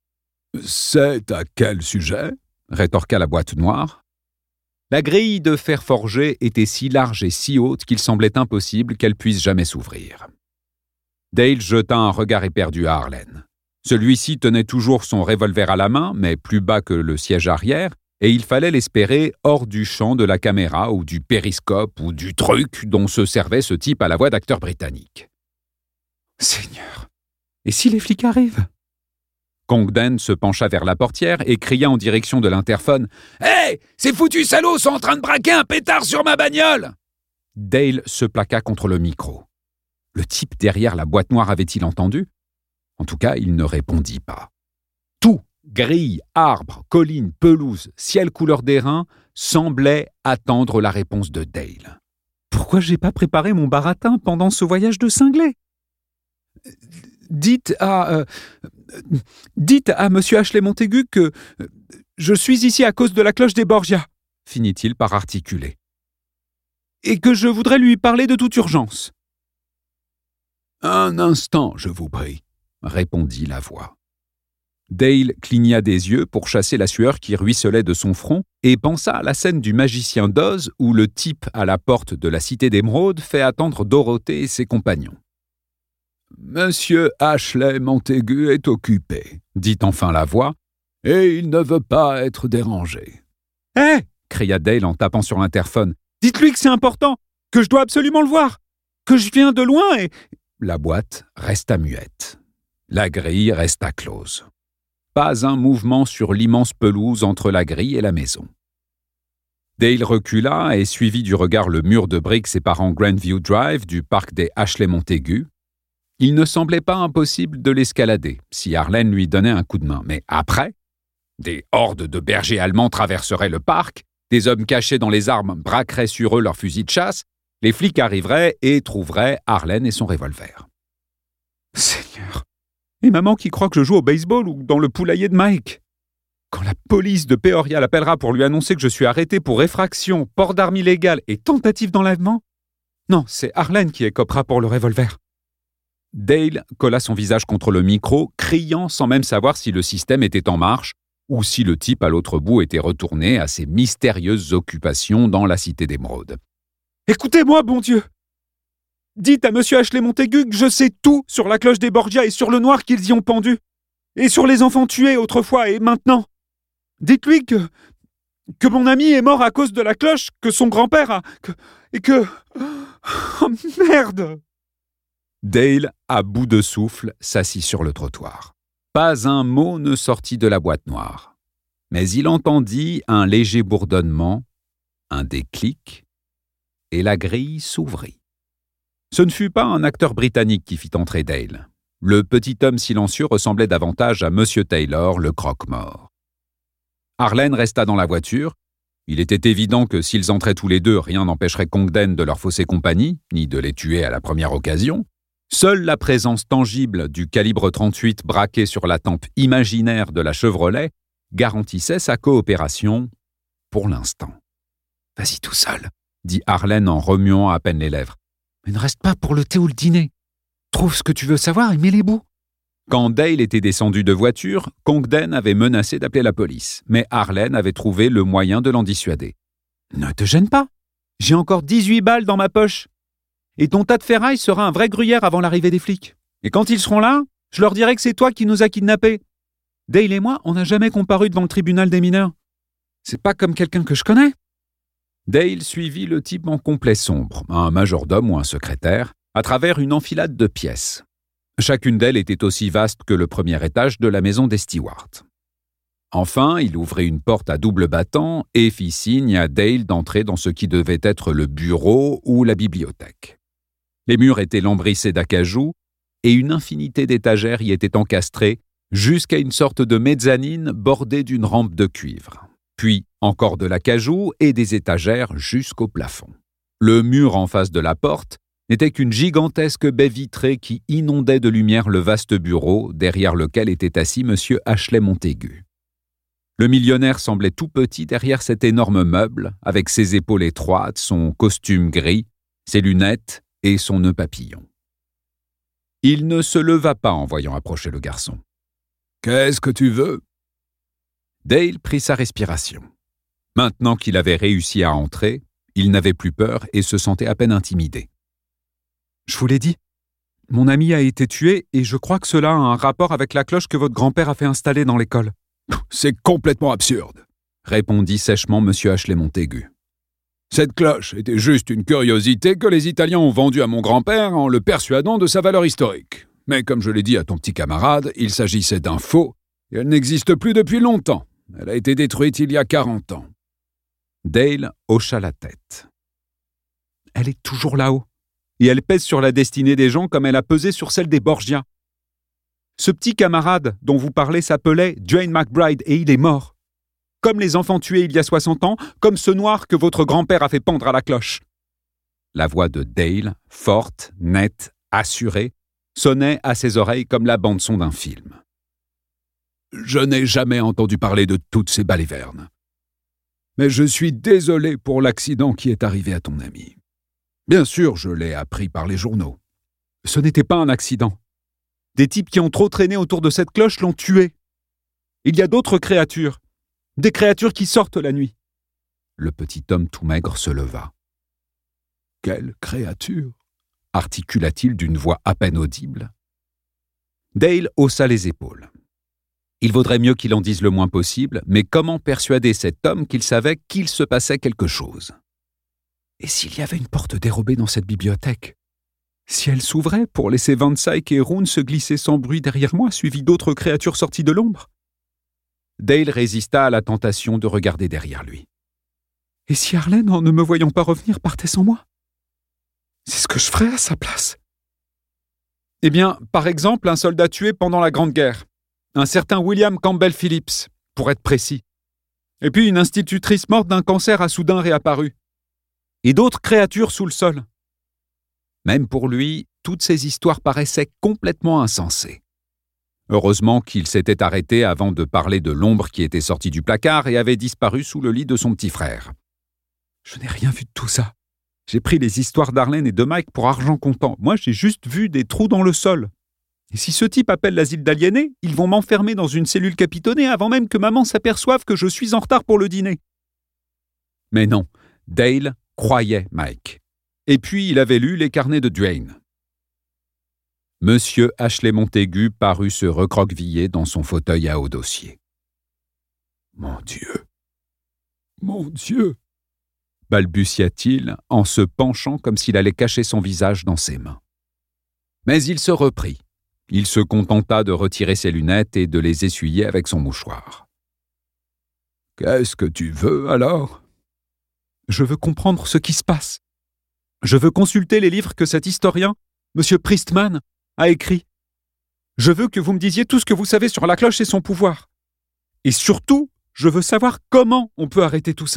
A: C'est à quel sujet ?» rétorqua la boîte noire. La grille de fer forgé était si large et si haute qu'il semblait impossible qu'elle puisse jamais s'ouvrir. Dale jeta un regard éperdu à Arlene. Celui-ci tenait toujours son revolver à la main, mais plus bas que le siège arrière, et il fallait l'espérer hors du champ de la caméra ou du périscope ou du truc dont se servait ce type à la voix d'acteur britannique. « Seigneur, et si les flics arrivent ?» Congdon se pencha vers la portière et cria en direction de l'interphone « Hé, ces foutus salauds sont en train de braquer un pétard sur ma bagnole !» Dale se plaqua contre le micro. Le type derrière la boîte noire avait-il entendu? En tout cas, il ne répondit pas. Tout, grille, arbres, collines, pelouse, ciel couleur d'airain, semblait attendre la réponse de Dale. « Pourquoi j'ai pas préparé mon baratin pendant ce voyage de cinglé ?»« Dites à... Euh, dites à Monsieur Ashley Montaigu que euh, je suis ici à cause de la cloche des Borgia, » finit-il par articuler. « Et que je voudrais lui parler de toute urgence. »« Un instant, je vous prie, » répondit la voix. Dale cligna des yeux pour chasser la sueur qui ruisselait de son front et pensa à la scène du magicien d'Oz où le type à la porte de la cité d'Émeraude fait attendre Dorothée et ses compagnons. « Monsieur Ashley Montaigu est occupé, » dit enfin la voix, « et il ne veut pas être dérangé. »« Hé !» cria Dale en tapant sur l'interphone. « Dites-lui que c'est important, que je dois absolument le voir, que je viens de loin et... » La boîte resta muette. La grille resta close. Pas un mouvement sur l'immense pelouse entre la grille et la maison. Dale recula et suivit du regard le mur de briques séparant Grandview Drive du parc des Ashley Montaigu. Il ne semblait pas impossible de l'escalader, si Arlene lui donnait un coup de main. Mais après, des hordes de bergers allemands traverseraient le parc, des hommes cachés dans les arbres braqueraient sur eux leurs fusils de chasse, les flics arriveraient et trouveraient Arlene et son revolver. Seigneur, et maman qui croit que je joue au baseball ou dans le poulailler de Mike. Quand la police de Peoria l'appellera pour lui annoncer que je suis arrêté pour effraction, port d'armes illégales et tentative d'enlèvement, non, c'est Arlene qui écopera pour le revolver. Dale colla son visage contre le micro, criant sans même savoir si le système était en marche ou si le type à l'autre bout était retourné à ses mystérieuses occupations dans la cité d'Émeraude. « Écoutez-moi, bon Dieu! Dites à Monsieur Ashley Montaigu que je sais tout sur la cloche des Borgia et sur le noir qu'ils y ont pendu, et sur les enfants tués autrefois et maintenant. Dites-lui que... que mon ami est mort à cause de la cloche, que son grand-père a... Que, et que... Oh merde !» Dale, à bout de souffle, s'assit sur le trottoir. Pas un mot ne sortit de la boîte noire. Mais il entendit un léger bourdonnement, un déclic, et la grille s'ouvrit. Ce ne fut pas un acteur britannique qui fit entrer Dale. Le petit homme silencieux ressemblait davantage à Monsieur Taylor, le croque-mort. Arlene resta dans la voiture. Il était évident que s'ils entraient tous les deux, rien n'empêcherait Congdon de leur fausser compagnie, ni de les tuer à la première occasion. Seule la présence tangible du calibre trente-huit braqué sur la tempe imaginaire de la Chevrolet garantissait sa coopération pour l'instant. « Vas-y tout seul, » dit Harlan en remuant à peine les lèvres. « Mais ne reste pas pour le thé ou le dîner. Trouve ce que tu veux savoir et mets les bouts. » Quand Dale était descendu de voiture, Congdon avait menacé d'appeler la police, mais Harlan avait trouvé le moyen de l'en dissuader. « Ne te gêne pas. J'ai encore dix-huit balles dans ma poche. Et ton tas de ferraille sera un vrai gruyère avant l'arrivée des flics. Et quand ils seront là, je leur dirai que c'est toi qui nous as kidnappés. Dale et moi, on n'a jamais comparu devant le tribunal des mineurs. C'est pas comme quelqu'un que je connais. » Dale suivit le type en complet sombre, un majordome ou un secrétaire, à travers une enfilade de pièces. Chacune d'elles était aussi vaste que le premier étage de la maison des Stewart. Enfin, il ouvrit une porte à double battant et fit signe à Dale d'entrer dans ce qui devait être le bureau ou la bibliothèque. Les murs étaient lambrissés d'acajou et une infinité d'étagères y étaient encastrées jusqu'à une sorte de mezzanine bordée d'une rampe de cuivre. Puis encore de l'acajou et des étagères jusqu'au plafond. Le mur en face de la porte n'était qu'une gigantesque baie vitrée qui inondait de lumière le vaste bureau derrière lequel était assis M. Ashley Montagu. Le millionnaire semblait tout petit derrière cet énorme meuble, avec ses épaules étroites, son costume gris, ses lunettes et son nœud papillon. Il ne se leva pas en voyant approcher le garçon.
B: « Qu'est-ce que tu veux ?»
A: Dale prit sa respiration. Maintenant qu'il avait réussi à entrer, il n'avait plus peur et se sentait à peine intimidé. « Je vous l'ai dit, mon ami a été tué et je crois que cela a un rapport avec la cloche que votre grand-père a fait installer dans l'école. »«
B: C'est complètement absurde, »
A: répondit sèchement M. Ashley Montagu.
B: « Cette cloche était juste une curiosité que les Italiens ont vendue à mon grand-père en le persuadant de sa valeur historique. Mais comme je l'ai dit à ton petit camarade, il s'agissait d'un faux et elle n'existe plus depuis longtemps. Elle a été détruite il y a quarante ans. »
A: Dale hocha la tête. « Elle est toujours là-haut. Et elle pèse sur la destinée des gens comme elle a pesé sur celle des Borgia. Ce petit camarade dont vous parlez s'appelait Duane McBride et il est mort. Comme les enfants tués il y a soixante ans, comme ce noir que votre grand-père a fait pendre à la cloche. » La voix de Dale, forte, nette, assurée, sonnait à ses oreilles comme la bande-son d'un film.
B: « Je n'ai jamais entendu parler de toutes ces balivernes. Mais je suis désolé pour l'accident qui est arrivé à ton ami. Bien sûr, je l'ai appris par les journaux. »«
A: Ce n'était pas un accident. Des types qui ont trop traîné autour de cette cloche l'ont tué. Il y a d'autres créatures. Des créatures qui sortent la nuit. » Le petit homme tout maigre se leva.
B: « Quelle créature ?»
A: articula-t-il d'une voix à peine audible. Dale haussa les épaules. Il vaudrait mieux qu'il en dise le moins possible, mais comment persuader cet homme qu'il savait qu'il se passait quelque chose ? Et s'il y avait une porte dérobée dans cette bibliothèque ? Si elle s'ouvrait pour laisser Van Syke et Roon se glisser sans bruit derrière moi, suivis d'autres créatures sorties de l'ombre ? Dale résista à la tentation de regarder derrière lui. Et si Harlan, en ne me voyant pas revenir, partait sans moi ? C'est ce que je ferais à sa place. Eh bien, par exemple, un soldat tué pendant la Grande Guerre. Un certain William Campbell Phillips, pour être précis. Et puis une institutrice morte d'un cancer a soudain réapparu. Et d'autres créatures sous le sol. Même pour lui, toutes ces histoires paraissaient complètement insensées. Heureusement qu'il s'était arrêté avant de parler de l'ombre qui était sortie du placard et avait disparu sous le lit de son petit frère. Je n'ai rien vu de tout ça. J'ai pris les histoires d'Harlan et de Mike pour argent comptant. Moi, j'ai juste vu des trous dans le sol. Et si ce type appelle l'asile d'aliénés, ils vont m'enfermer dans une cellule capitonnée avant même que maman s'aperçoive que je suis en retard pour le dîner. Mais non, Dale croyait Mike. Et puis il avait lu les carnets de Duane. Monsieur Ashley Montagu parut se recroqueviller dans son fauteuil à haut dossier.
B: « Mon Dieu, mon Dieu !»
A: balbutia-t-il en se penchant comme s'il allait cacher son visage dans ses mains. Mais il se reprit. Il se contenta de retirer ses lunettes et de les essuyer avec son mouchoir.
B: « Qu'est-ce que tu veux, alors ?»«
A: Je veux comprendre ce qui se passe. Je veux consulter les livres que cet historien, M. Priestman, a écrits. Je veux que vous me disiez tout ce que vous savez sur la cloche et son pouvoir. Et surtout, je veux savoir comment on peut arrêter tout ça. »